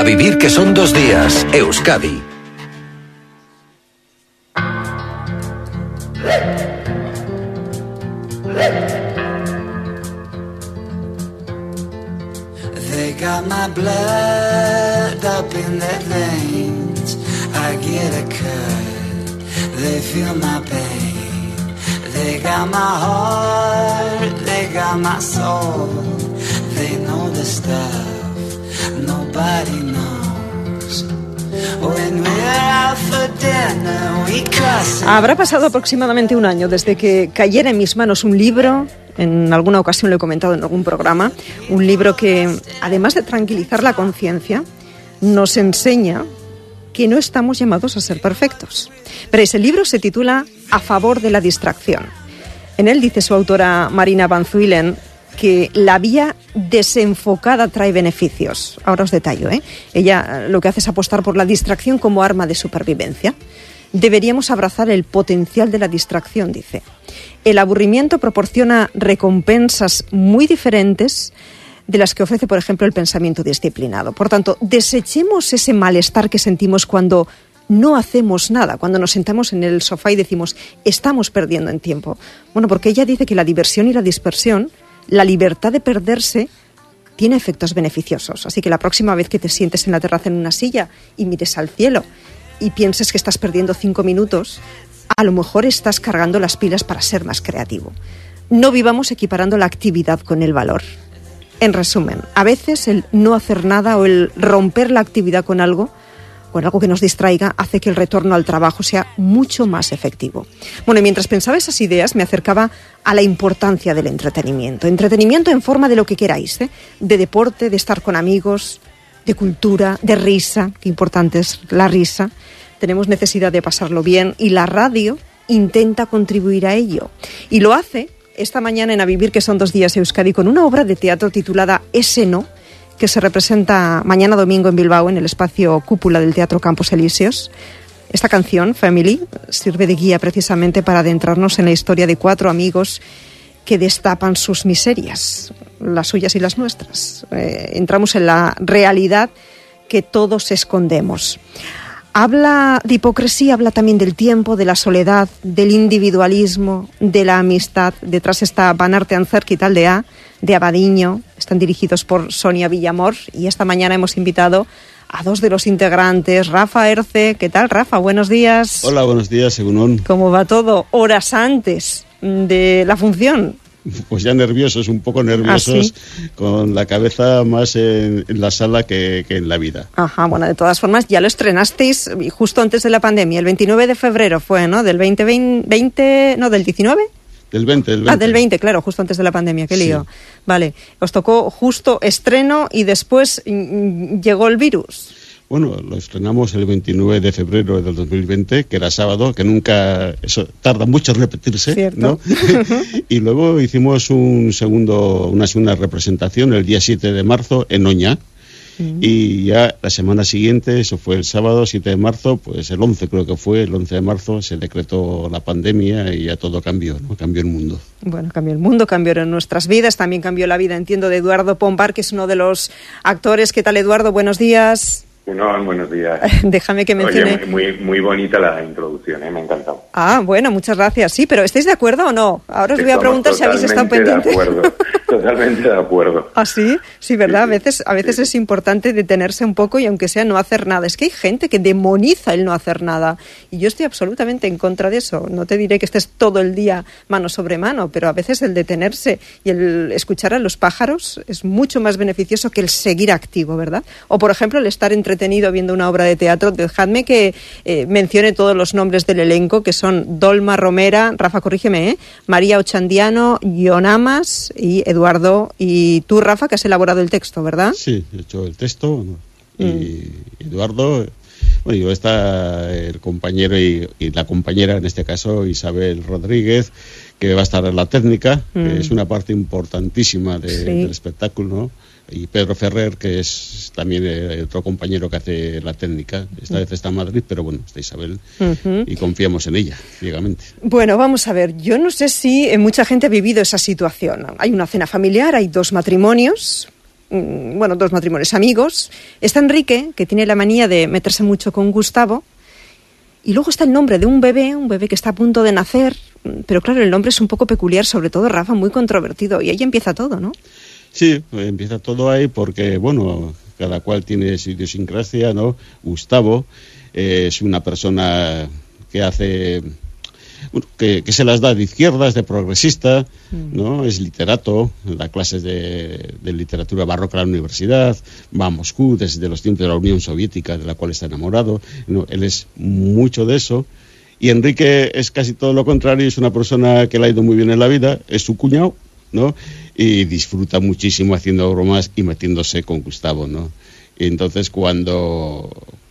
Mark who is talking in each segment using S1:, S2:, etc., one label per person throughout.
S1: A vivir que son 2 días, Euskadi.
S2: They got my blood up in their veins. I get a cut, they feel my pain. They got my heart, they got my soul. They know the stuff nobody knows. When we're out for dinner, we cuss.
S3: Habrá pasado aproximadamente un año desde que cayera en mis manos un libro. En alguna ocasión lo he comentado en algún programa, un libro que, además de tranquilizar la conciencia, nos enseña que no estamos llamados a ser perfectos. Pero ese libro se titula A favor de la distracción. En él dice su autora Marina Van Zuylen que la vía desenfocada trae beneficios. Ahora os detallo, Ella lo que hace es apostar por la distracción como arma de supervivencia. Deberíamos abrazar el potencial de la distracción, dice. El aburrimiento proporciona recompensas muy diferentes de las que ofrece, por ejemplo, el pensamiento disciplinado. Por tanto, desechemos ese malestar que sentimos cuando no hacemos nada, cuando nos sentamos en el sofá y decimos, estamos perdiendo en tiempo. Bueno, porque ella dice que la diversión y la dispersión, la libertad de perderse, tiene efectos beneficiosos. Así que la próxima vez que te sientes en la terraza en una silla y mires al cielo y pienses que estás perdiendo 5 minutos, a lo mejor estás cargando las pilas para ser más creativo. No vivamos equiparando la actividad con el valor. En resumen, a veces el no hacer nada o el romper la actividad con algo que nos distraiga hace que el retorno al trabajo sea mucho más efectivo. Bueno, y mientras pensaba esas ideas me acercaba a la importancia del entretenimiento. Entretenimiento en forma de lo que queráis, de deporte, de estar con amigos, de cultura, de risa, qué importante es la risa. Tenemos necesidad de pasarlo bien y la radio intenta contribuir a ello. Y lo hace esta mañana en A Vivir que son 2 días Euskadi con una obra de teatro titulada Ese no, que se representa mañana domingo en Bilbao en el espacio Cúpula del Teatro Campos Elíseos. Esta canción, Family, sirve de guía precisamente para adentrarnos en la historia de 4 amigos que destapan sus miserias, las suyas y las nuestras. Entramos en la realidad que todos escondemos. Habla de hipocresía, habla también del tiempo, de la soledad, del individualismo, de la amistad. Detrás está Van Arte Antzerki Taldea, de Abadiño. Están dirigidos por Sonia Villamor y esta mañana hemos invitado a 2 de los integrantes. Rafa Erce, ¿qué tal, Rafa? Buenos días.
S4: Hola, buenos días, Egunon.
S3: ¿Cómo va todo? Horas antes de la función.
S4: Pues ya nerviosos, un poco nerviosos, ¿sí? Con la cabeza más en la sala que en la vida.
S3: Ajá, bueno, de todas formas, ya lo estrenasteis justo antes de la pandemia, el 29 de febrero fue, ¿no? Del 2020, no, del 19.
S4: Del 20.
S3: Ah, del 20, claro, justo antes de la pandemia, qué lío. Sí. Vale, os tocó justo estreno y después llegó el virus.
S4: Bueno, lo estrenamos el 29 de febrero del 2020, que era sábado, que nunca, eso tarda mucho en repetirse, ¿cierto? ¿No? Y luego hicimos una segunda representación el día 7 de marzo en Oña. Y ya la semana siguiente, eso fue el sábado 7 de marzo, pues el 11 creo que fue, el 11 de marzo se decretó la pandemia y ya todo cambió, ¿no? Cambió el mundo. Bueno,
S3: cambió el mundo, cambiaron nuestras vidas, también cambió la vida, entiendo, de Eduardo Pombar, que es uno de los actores. ¿Qué tal, Eduardo? Buenos días.
S5: No, buenos días.
S3: Déjame que mencione...
S5: Oye, muy bonita la introducción, me ha encantado.
S3: Ah, bueno, muchas gracias. Sí, pero ¿estáis de acuerdo o no? Ahora os voy a preguntar si habéis estado pendientes.
S5: Totalmente de acuerdo.
S3: ¿Ah, sí? Sí, ¿verdad? A veces es importante detenerse un poco y aunque sea no hacer nada. Es que hay gente que demoniza el no hacer nada y yo estoy absolutamente en contra de eso. No te diré que estés todo el día mano sobre mano, pero a veces el detenerse y el escuchar a los pájaros es mucho más beneficioso que el seguir activo, ¿verdad? O, por ejemplo, el estar entretenido viendo una obra de teatro. Dejadme que mencione todos los nombres del elenco, que son Dolma Romera, Rafa, corrígeme, María Ochandiano, Jon Amas y Eduardo. Y tú, Rafa, que has elaborado el texto, ¿verdad?
S4: Sí, he hecho el texto. Y Eduardo... Bueno, yo está el compañero y la compañera, en este caso, Isabel Rodríguez, que va a estar en la técnica, que es una parte importantísima del espectáculo, ¿no? Y Pedro Ferrer, que es también otro compañero que hace la técnica. Esta vez está en Madrid, pero bueno, está Isabel y confiamos en ella, ciegamente.
S3: Bueno, vamos a ver, yo no sé si mucha gente ha vivido esa situación. Hay una cena familiar, hay 2 matrimonios, bueno, dos matrimonios amigos. Está Enrique, que tiene la manía de meterse mucho con Gustavo. Y luego está el nombre de un bebé que está a punto de nacer. Pero claro, el nombre es un poco peculiar, sobre todo Rafa, muy controvertido. Y ahí empieza todo, ¿no?
S4: Sí, empieza todo ahí porque, bueno, cada cual tiene su idiosincrasia, ¿no? Gustavo es una persona que hace... Que se las da de izquierdas, de progresista, ¿no? Es literato, da clases de literatura barroca en la universidad, va a Moscú desde los tiempos de la Unión Soviética, de la cual está enamorado, ¿no? Él es mucho de eso. Y Enrique es casi todo lo contrario, es una persona que le ha ido muy bien en la vida, es su cuñado, ¿no? Y disfruta muchísimo haciendo bromas y metiéndose con Gustavo, ¿no? Y entonces cuando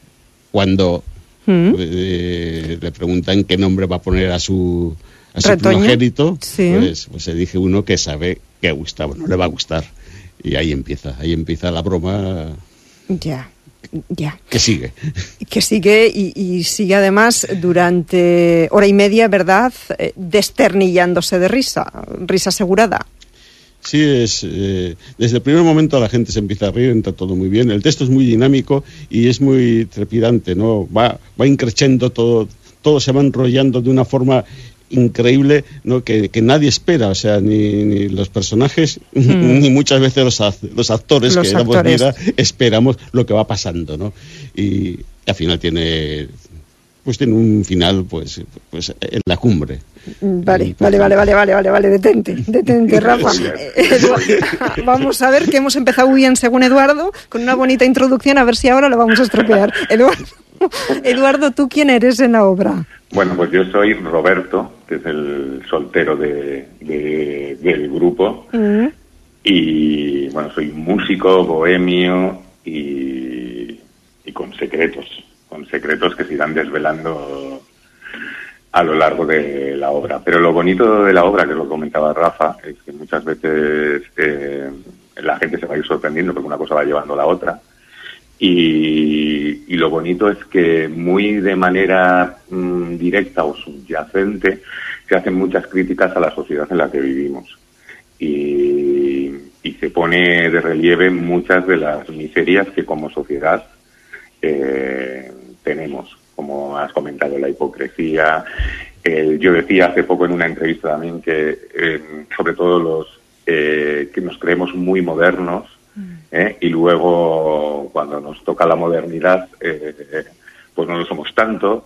S4: le preguntan qué nombre va a poner a su primogénito,
S3: sí.
S4: pues se dice uno que sabe que a Gustavo no le va a gustar. Y ahí empieza la broma.
S3: Ya.
S4: Que sigue.
S3: Que sigue y sigue además durante hora y media, ¿verdad? Desternillándose de risa asegurada.
S4: Sí, desde el primer momento la gente se empieza a reír, entra todo muy bien. El texto es muy dinámico y es muy trepidante, ¿no? Va increciendo todo se va enrollando de una forma increíble, ¿no? Que nadie espera, o sea, ni los personajes ni muchas veces los actores que damos vida esperamos lo que va pasando, ¿no? Y al final tiene un final pues en la cumbre.
S3: Vale, detente, Rafa. Vamos a ver que hemos empezado bien según Eduardo, con una bonita introducción, a ver si ahora lo vamos a estropear. Eduardo, ¿tú quién eres en la obra?
S5: Bueno, pues yo soy Roberto, que es el soltero del grupo, y bueno, soy músico, bohemio y con secretos que se irán desvelando a lo largo de la obra. Pero lo bonito de la obra, que lo comentaba Rafa, es que muchas veces la gente se va a ir sorprendiendo porque una cosa va llevando a la otra. Y lo bonito es que muy de manera directa o subyacente se hacen muchas críticas a la sociedad en la que vivimos. Y se pone de relieve muchas de las miserias que como sociedad tenemos, como has comentado, la hipocresía. Yo decía hace poco en una entrevista también que sobre todo los que nos creemos muy modernos, y luego cuando nos toca la modernidad pues no lo somos tanto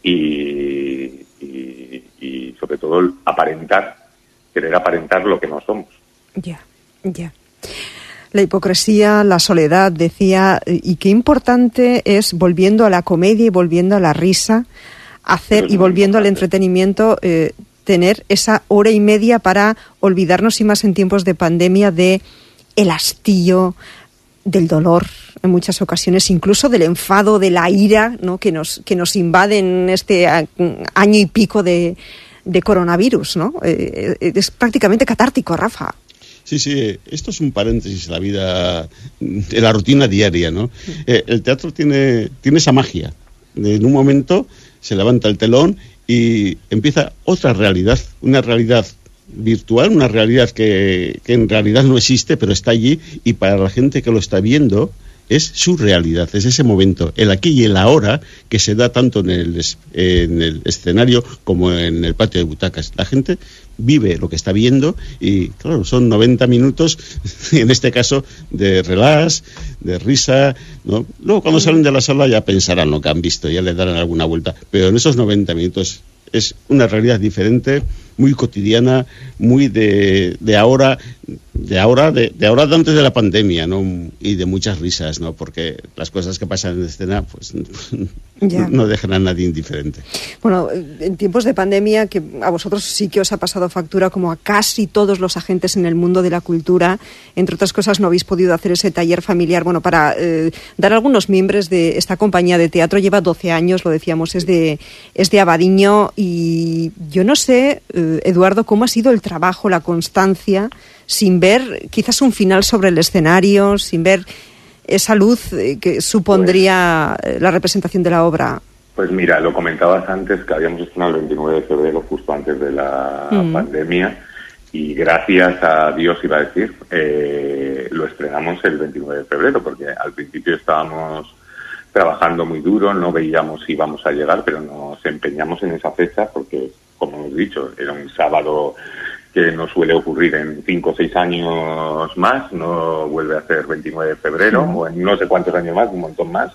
S5: y sobre todo querer aparentar lo que no somos.
S3: Ya. La hipocresía, la soledad, decía, y qué importante es, volviendo a la comedia y volviendo a la risa, y volviendo al entretenimiento, tener esa hora y media para olvidarnos, y más en tiempos de pandemia, de el hastío, del dolor, en muchas ocasiones, incluso del enfado, de la ira, ¿no? que nos invade en este año y pico de coronavirus, ¿no? Es prácticamente catártico, Rafa.
S4: Sí, esto es un paréntesis en la vida, en la rutina diaria, ¿no? El teatro tiene esa magia. En un momento se levanta el telón y empieza otra realidad, una realidad virtual, una realidad que en realidad no existe, pero está allí, y para la gente que lo está viendo es su realidad, es ese momento, el aquí y el ahora, que se da tanto en el escenario como en el patio de butacas. La gente vive lo que está viendo y, claro, son 90 minutos, en este caso, de relax, de risa, ¿no? Luego, cuando salen de la sala ya pensarán lo que han visto, ya le darán alguna vuelta, pero en esos 90 minutos es una realidad diferente, muy cotidiana, muy de ahora de antes de la pandemia, ¿no? Y de muchas risas, ¿no? Porque las cosas que pasan en escena pues no dejan a nadie indiferente.
S3: Bueno, en tiempos de pandemia, que a vosotros sí que os ha pasado factura, como a casi todos los agentes en el mundo de la cultura, entre otras cosas no habéis podido hacer ese taller familiar, bueno, para dar algunos miembros de esta compañía de teatro. Lleva 12 años, lo decíamos, es de Abadiño, y yo no sé, Eduardo, cómo ha sido el trabajo, la constancia, sin ver quizás un final sobre el escenario, sin ver esa luz que supondría la representación de la obra.
S5: Pues mira, lo comentabas antes, que habíamos estrenado el 29 de febrero, justo antes de la pandemia, y gracias a Dios, iba a decir, lo estrenamos el 29 de febrero, porque al principio estábamos trabajando muy duro, no veíamos si íbamos a llegar, pero nos empeñamos en esa fecha porque, como hemos dicho, era un sábado que no suele ocurrir en 5 o 6 años más, no vuelve a ser 29 de febrero, o en no sé cuántos años más, un montón más,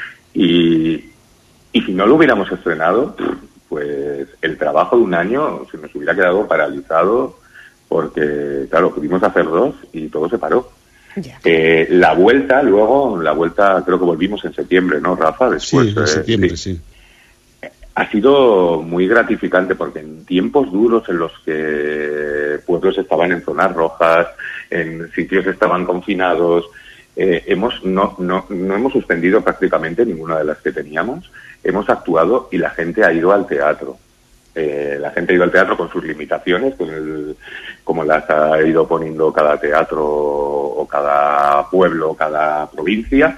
S5: y si no lo hubiéramos estrenado, pues el trabajo de un año se nos hubiera quedado paralizado, porque, claro, pudimos hacer 2 y todo se paró. La vuelta creo que volvimos en septiembre, ¿no, Rafa? Después,
S4: sí, en septiembre, sí.
S5: Ha sido muy gratificante porque en tiempos duros en los que pueblos estaban en zonas rojas, en sitios estaban confinados, no hemos suspendido prácticamente ninguna de las que teníamos. Hemos actuado y la gente ha ido al teatro. La gente ha ido al teatro con sus limitaciones, como las ha ido poniendo cada teatro o cada pueblo o cada provincia,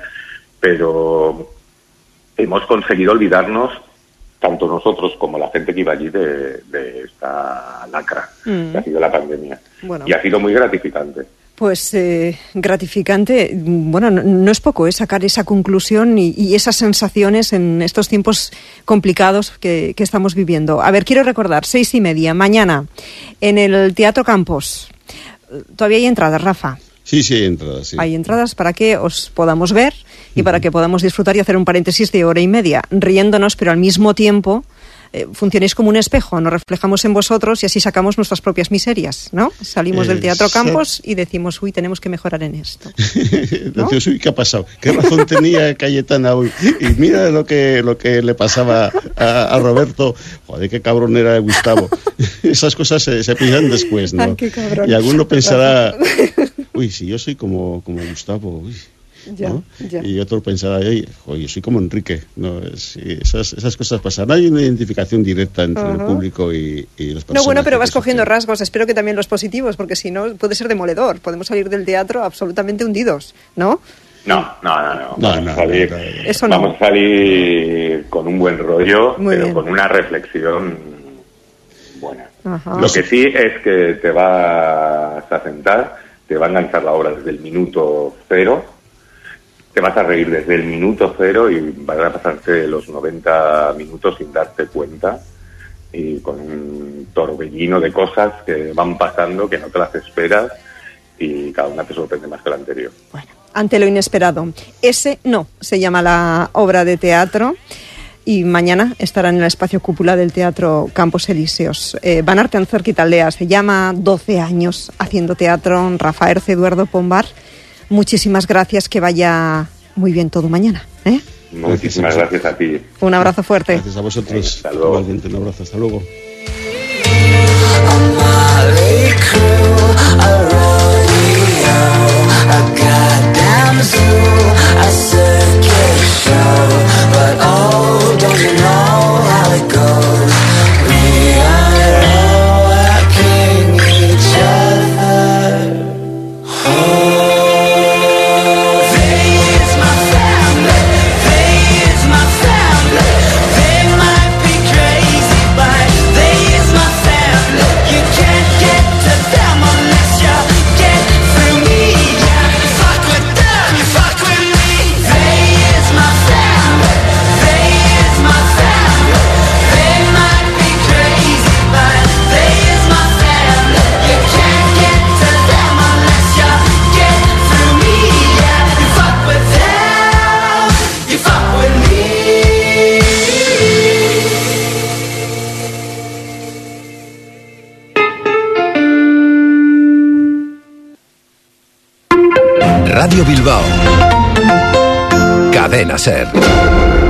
S5: pero hemos conseguido olvidarnos, tanto nosotros como la gente que iba allí, de esta lacra que ha sido la pandemia. Bueno. Y ha sido muy gratificante.
S3: Pues gratificante, bueno, no es poco sacar esa conclusión y esas sensaciones en estos tiempos complicados que estamos viviendo. A ver, quiero recordar, 6:30, mañana, en el Teatro Campos. ¿Todavía hay entradas, Rafa?
S4: Sí, hay entradas, sí. Hay
S3: entradas para que os podamos ver y para que podamos disfrutar y hacer un paréntesis de 1:30, riéndonos, pero al mismo tiempo funcionéis como un espejo, nos reflejamos en vosotros y así sacamos nuestras propias miserias, ¿no? Salimos del Teatro Campos y decimos, uy, tenemos que mejorar en esto, ¿no?
S4: Decimos, uy, ¿qué ha pasado? ¿Qué razón tenía Cayetana hoy? Y mira lo que le pasaba a Roberto. Joder, qué cabrón era Gustavo. Esas cosas se piensan después, ¿no?
S3: Ay, qué cabrón.
S4: Y alguno pensará, uy, si yo soy como Gustavo, uy. ¿no? Ya. Y otro pensará, oye, yo soy como Enrique, ¿no? Esas cosas pasan. No hay una identificación directa entre el público y las personas.
S3: No, bueno, pero vas cogiendo rasgos, espero que también los positivos, porque si no puede ser demoledor, podemos salir del teatro absolutamente hundidos, ¿no?
S5: No. Vamos a salir con un buen rollo, pero con una reflexión buena. Ajá. Lo que sí es que te vas a sentar, te va a enganchar la obra desde el minuto 0, te vas a reír desde el minuto 0 y vas a pasarte los 90 minutos sin darte cuenta y con un torbellino de cosas que van pasando que no te las esperas y cada una te sorprende más que la anterior.
S3: Bueno, ante lo inesperado. Ese no se llama la obra de teatro y mañana estará en el espacio cúpula del Teatro Campos Elíseos. Van Arten Cerquitaldea, se llama 12 años haciendo teatro. Rafa Erce, Eduardo Pombar. Muchísimas gracias, que vaya muy bien todo mañana.
S5: Muchísimas gracias a ti.
S3: Un abrazo fuerte.
S4: Gracias a vosotros.
S5: Hasta luego.
S4: Igualmente, un abrazo. Hasta luego.
S1: Radio Bilbao. Cadena SER.